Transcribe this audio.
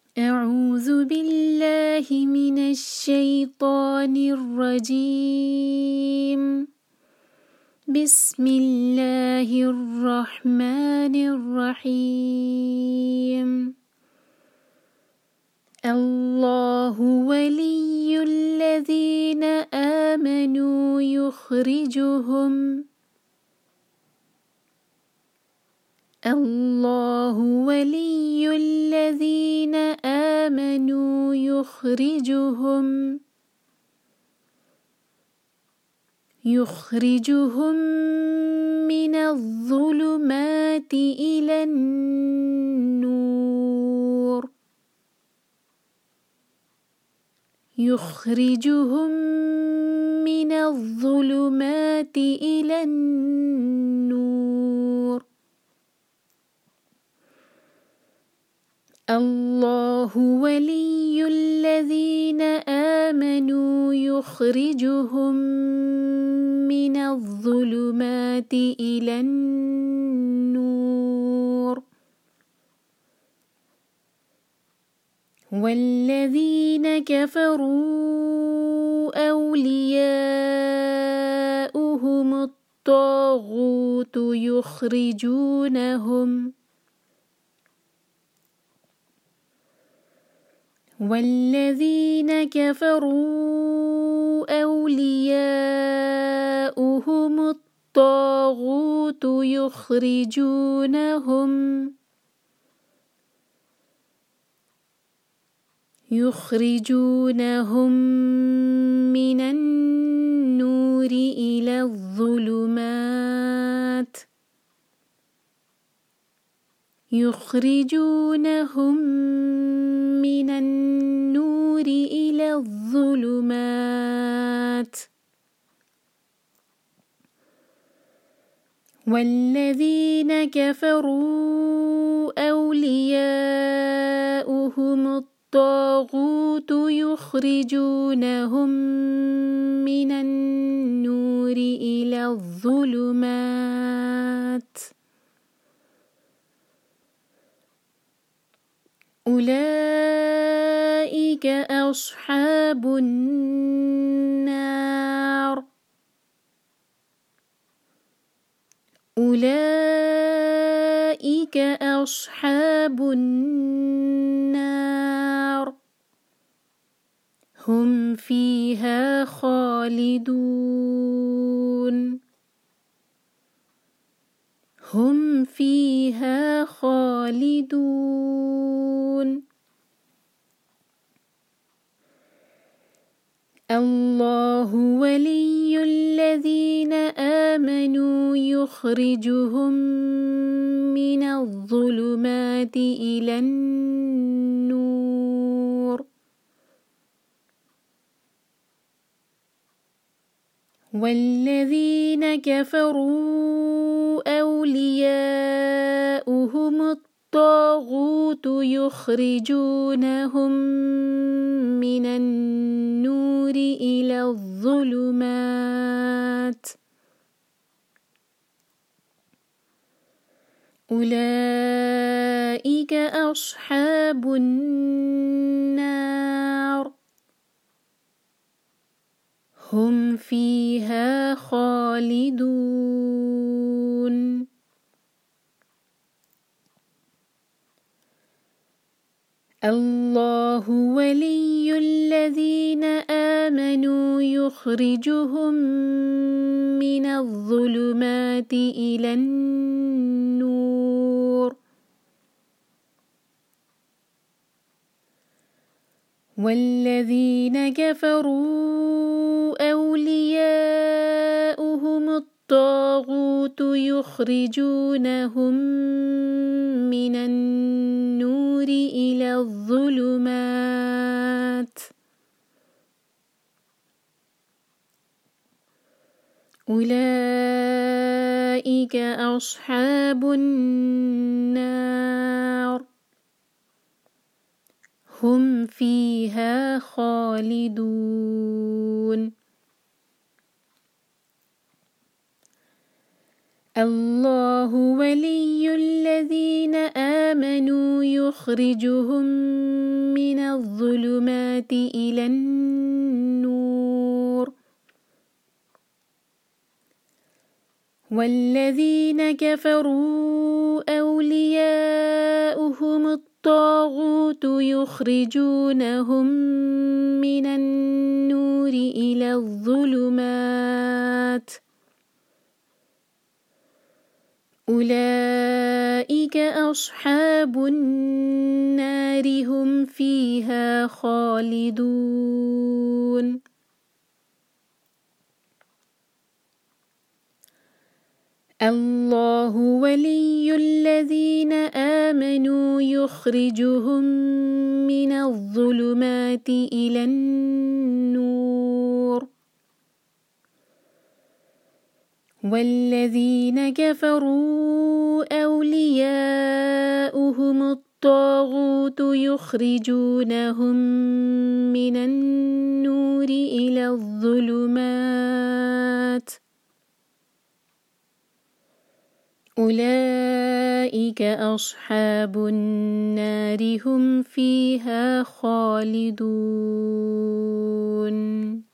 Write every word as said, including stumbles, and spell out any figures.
أعوذ بالله من الشيطان الرجيم. بسم الله الرحمن الرحيم. الله ولي الذين آمنوا يخرجهم الله ولي الذين آمنوا يخرجهم يخرجهم من الظلمات إلى النور يخرجهم من الظلمات إلى النور الله ولي الذين آمنوا يخرجهم من الظلمات إلى النور والذين كفروا أولياؤهم الطاغوت يخرجونهم والذين كفروا أولياؤهم الطاغوت يخرجونهم يخرجونهم من النور إلى الظلمات يخرجونهم من النور إلى الظلمات والذين كفروا أولياؤهم الطاغوت يخرجونهم من النور إلى الظلمات أولئك أصحاب النار أولئك أصحاب النار هم فيها خالدون هم فيها خالدون الله ولي الذين آمنوا يخرجهم من الظلمات إلى النور والذين كفروا أولياؤهم الطاغوت يخرجونهم من النور إلى الظلمات أولئك أصحاب النار هم فيها خالدون الله ولي الذين آمنوا يخرجهم من الظلمات إلى النور والذين كفروا أولياؤهم الطاغوت يخرجونهم من النور إلى الظلمات أولئك أصحاب النار هم فيها خالدون الله ولي الذين آمنوا يخرجهم من الظلمات إلى النور والذين كفروا أولياؤهم الطاغوت يخرجونهم من النور إلى الظلمات أولئك أصحاب النار هم فيها خالدون الله ولي الذين آمنوا يخرجهم من الظلمات إلى النور والذين كفروا أولياؤهم الطاغوت يخرجونهم من النور إلى الظلمات أولئك أصحاب النار هم فيها خالدون